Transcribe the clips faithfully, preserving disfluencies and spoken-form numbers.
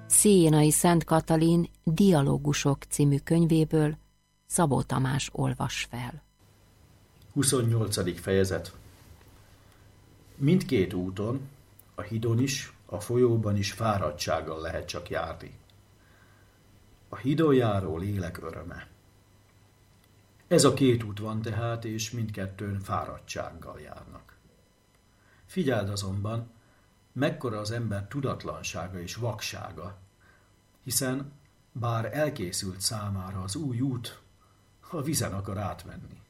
Szénai Szent Katalin Dialógusok című könyvéből Szabó Tamás olvas fel. huszonnyolcadik fejezet. Mindkét úton, a hídon is, a folyóban is fáradtsággal lehet csak járni. A hídon járó lélek öröme. Ez a két út van tehát, és mindkettőn fáradtsággal járnak. Figyeld azonban, mekkora az ember tudatlansága és vaksága, hiszen bár elkészült számára az új út, a vizen akar átmenni.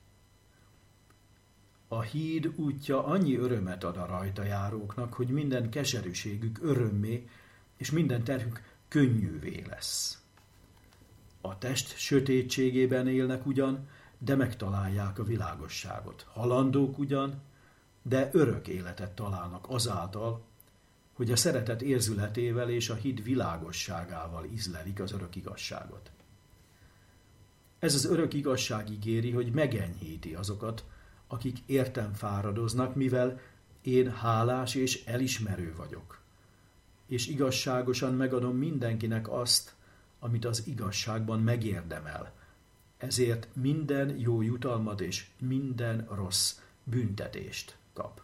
A híd útja annyi örömet ad a rajta járóknak, hogy minden keserűségük örömmé, és minden terhük könnyűvé lesz. A test sötétségében élnek ugyan, de megtalálják a világosságot. Halandók ugyan, de örök életet találnak azáltal, hogy a szeretet érzületével és a hit világosságával ízlelik az örök igazságot. Ez az örök igazság ígéri, hogy megenyhíti azokat, akik értem fáradoznak, mivel én hálás és elismerő vagyok, és igazságosan megadom mindenkinek azt, amit az igazságban megérdemel. Ezért minden jó jutalmat és minden rossz büntetést kap.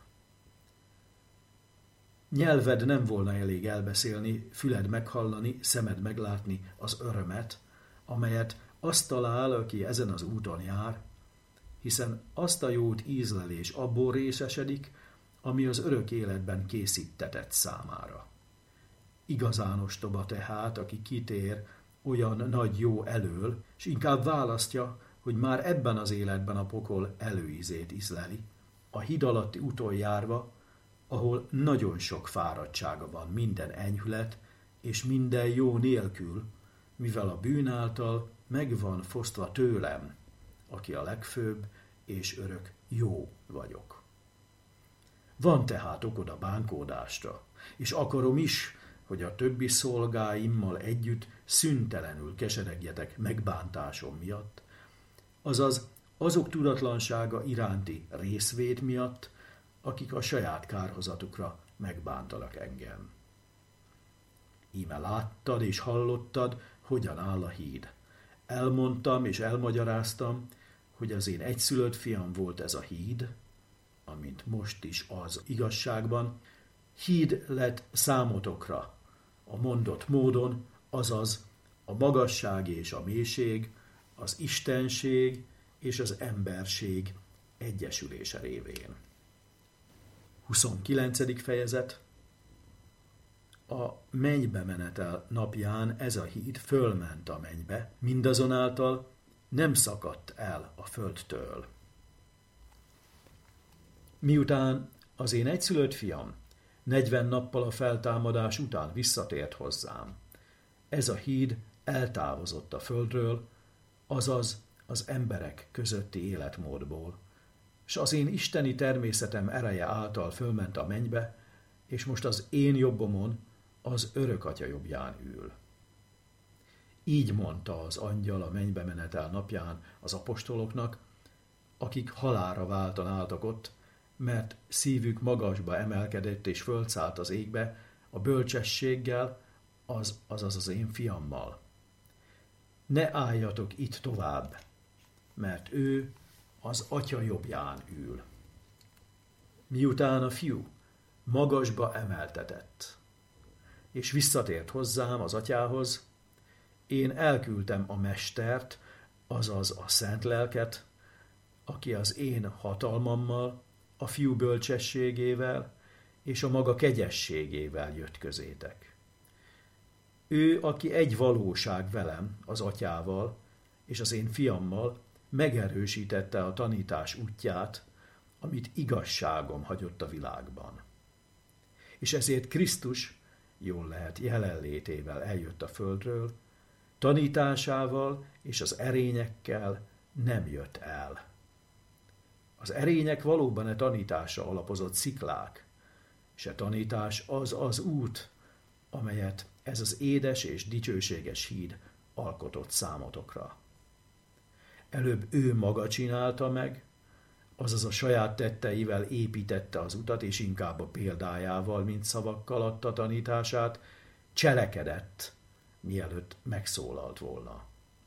Nyelved nem volna elég elbeszélni, füled meghallani, szemed meglátni az örömet, amelyet azt talál, aki ezen az úton jár, hiszen azt a jót ízlel és abból részesedik, ami az örök életben készítetett számára. Igazán ostoba tehát, aki kitér olyan nagy jó elől, és inkább választja, hogy már ebben az életben a pokol előízét ízleli, a híd alatti úton járva, ahol nagyon sok fáradtsága van minden enyhület és minden jó nélkül, mivel a bűn által meg van fosztva tőlem, aki a legfőbb és örök jó vagyok. Van tehát okod a bánkódásra, és akarom is, hogy a többi szolgáimmal együtt szüntelenül keseregjetek megbántásom miatt, azaz azok tudatlansága iránti részvét miatt, akik a saját kárhozatukra megbántanak engem. Íme láttad és hallottad, hogyan áll a híd. Elmondtam és elmagyaráztam, hogy az én egyszülött fiam volt ez a híd, amint most is az igazságban, híd lett számotokra, a mondott módon, azaz a magasság és a mélység, az istenség és az emberség egyesülése révén. huszonkilencedik fejezet. A mennybe menetel napján ez a híd fölment a mennybe, mindazonáltal nem szakadt el a földtől. Miután az én egyszülött fiam negyven nappal a feltámadás után visszatért hozzám, ez a híd eltávozott a földről, azaz az emberek közötti életmódból, s az én isteni természetem ereje által fölment a mennybe, és most az én jobbomon, az örök atya jobbján ül. Így mondta az angyal a mennybe menetel napján az apostoloknak, akik halálra váltan álltak ott, mert szívük magasba emelkedett és fölszállt az égbe a bölcsességgel, az, azaz az én fiammal. Ne álljatok itt tovább, mert ő az atya jobbján ül. Miután a fiú magasba emeltetett, és visszatért hozzám az atyához, én elküldtem a mestert, azaz a szent lelket, aki az én hatalmammal, a fiú bölcsességével és a maga kegyességével jött közétek. Ő, aki egy valóság velem, az atyával és az én fiammal, megerősítette a tanítás útját, amit igazságom hagyott a világban. És ezért Krisztus, jól lehet jelenlétével eljött a földről, tanításával és az erényekkel nem jött el. Az erények valóban e tanításra alapozott sziklák, és e tanítás az az út, amelyet ez az édes és dicsőséges híd alkotott számotokra. Előbb ő maga csinálta meg, azaz a saját tetteivel építette az utat, és inkább a példájával, mint szavakkal adta tanítását, cselekedett, mielőtt megszólalt volna.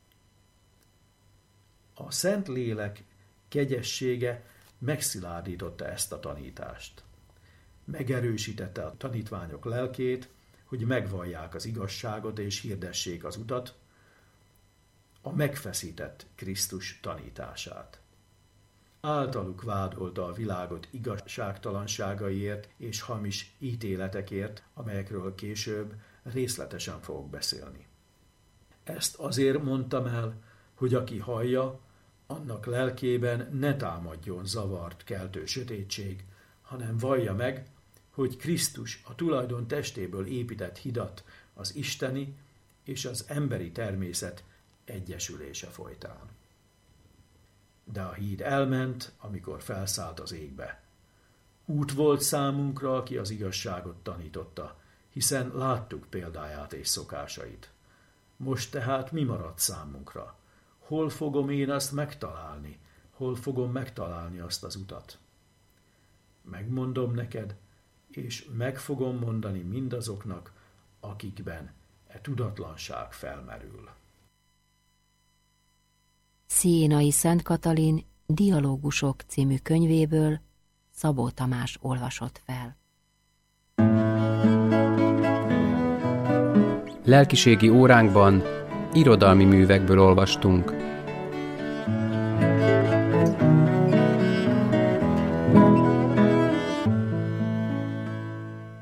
A Szentlélek kegyessége megszilárdította ezt a tanítást. Megerősítette a tanítványok lelkét, hogy megvallják az igazságot és hirdessék az utat, a megfeszített Krisztus tanítását. Általuk vádolta a világot igazságtalanságaiért és hamis ítéletekért, amelyekről később részletesen fogok beszélni. Ezt azért mondtam el, hogy aki hallja, annak lelkében ne támadjon zavart keltő sötétség, hanem vallja meg, hogy Krisztus a tulajdon testéből épített hidat az isteni és az emberi természet egyesülése folytán. De a híd elment, amikor felszállt az égbe. Út volt számunkra, aki az igazságot tanította, hiszen láttuk példáját és szokásait. Most tehát mi maradt számunkra? Hol fogom én azt megtalálni? Hol fogom megtalálni azt az utat? Megmondom neked, és meg fogom mondani mindazoknak, akikben e tudatlanság felmerül. Sziénai Szent Katalin Dialógusok című könyvéből Szabó Tamás olvasott fel. Lelkiségi óránkban irodalmi művekből olvastunk.